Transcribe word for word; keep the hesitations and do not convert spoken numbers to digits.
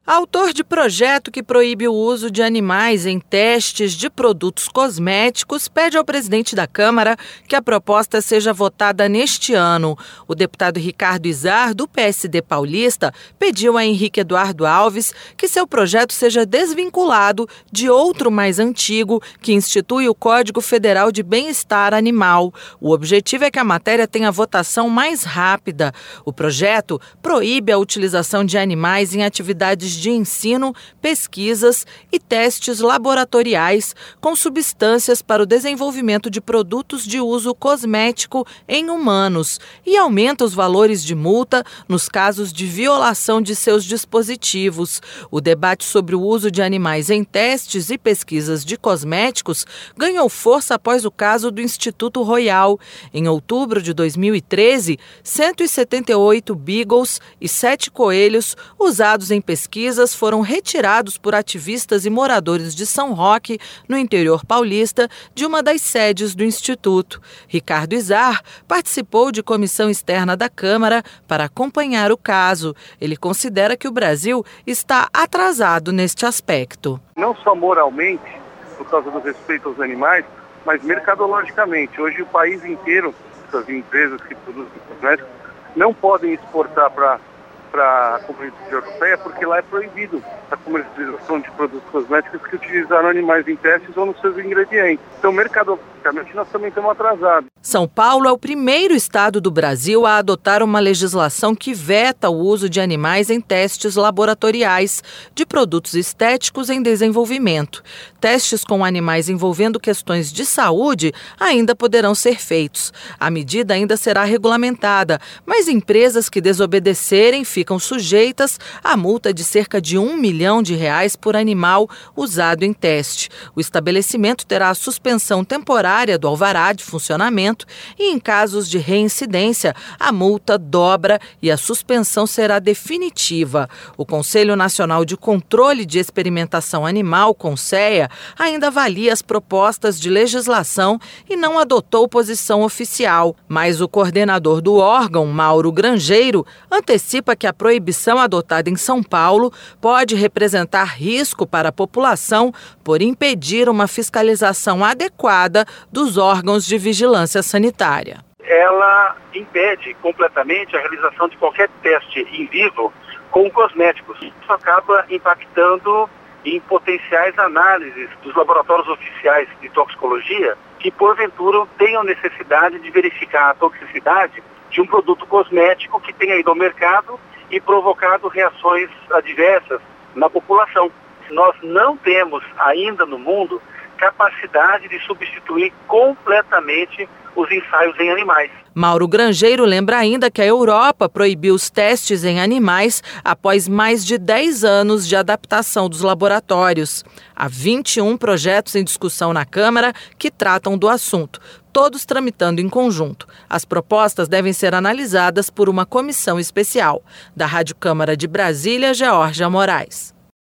Autor de projeto que proíbe o uso de animais em testes de produtos cosméticos, pede ao presidente da Câmara que a proposta seja votada neste ano. O deputado Ricardo Izar, do P S D paulista, pediu a Henrique Eduardo Alves que seu projeto seja desvinculado de outro mais antigo que institui o Código Federal de Bem-Estar Animal. O objetivo é que a matéria tenha votação mais rápida. O projeto proíbe a utilização de animais em atividades de ensino, pesquisas e testes laboratoriais com substâncias para o desenvolvimento de produtos de uso cosmético em humanos e aumenta os valores de multa nos casos de violação de seus dispositivos. O debate sobre o uso de animais em testes e pesquisas de cosméticos ganhou força após o caso do Instituto Royal. Em outubro de dois mil e treze, cento e setenta e oito beagles e sete coelhos usados em pesquisas foram retirados por ativistas e moradores de São Roque, no interior paulista, de uma das sedes do Instituto. Ricardo Izar participou de comissão externa da Câmara para acompanhar o caso. Ele considera que o Brasil está atrasado neste aspecto. Não só moralmente, por causa do respeito aos animais, mas mercadologicamente. Hoje o país inteiro, essas empresas que produzem cosméticos, não podem exportar para para a comunidade europeia, porque lá é proibido a comercialização de produtos cosméticos que utilizaram animais em testes ou nos seus ingredientes. Então, mercadologicamente, nós também estamos atrasados. São Paulo é o primeiro estado do Brasil a adotar uma legislação que veta o uso de animais em testes laboratoriais de produtos estéticos em desenvolvimento. Testes com animais envolvendo questões de saúde ainda poderão ser feitos. A medida ainda será regulamentada, mas empresas que desobedecerem ficam sujeitas a multa de cerca de um milhão de reais por animal usado em teste. O estabelecimento terá a suspensão temporária do alvará de funcionamento e, em casos de reincidência, a multa dobra e a suspensão será definitiva. O Conselho Nacional de Controle de Experimentação Animal, CONSEA, ainda avalia as propostas de legislação e não adotou posição oficial, mas o coordenador do órgão, Mauro Grangeiro, antecipa que a proibição adotada em São Paulo pode representar risco para a população por impedir uma fiscalização adequada dos órgãos de vigilância sanitária. Ela impede completamente a realização de qualquer teste in vivo com cosméticos. Isso acaba impactando em potenciais análises dos laboratórios oficiais de toxicologia que, porventura, tenham necessidade de verificar a toxicidade de um produto cosmético que tenha ido ao mercado e provocado reações adversas na população. Nós não temos ainda no mundo capacidade de substituir completamente os ensaios em animais. Mauro Grangeiro lembra ainda que a Europa proibiu os testes em animais após mais de dez anos de adaptação dos laboratórios. Há vinte e um projetos em discussão na Câmara que tratam do assunto, todos tramitando em conjunto. As propostas devem ser analisadas por uma comissão especial. Da Rádio Câmara de Brasília, Geórgia Moraes.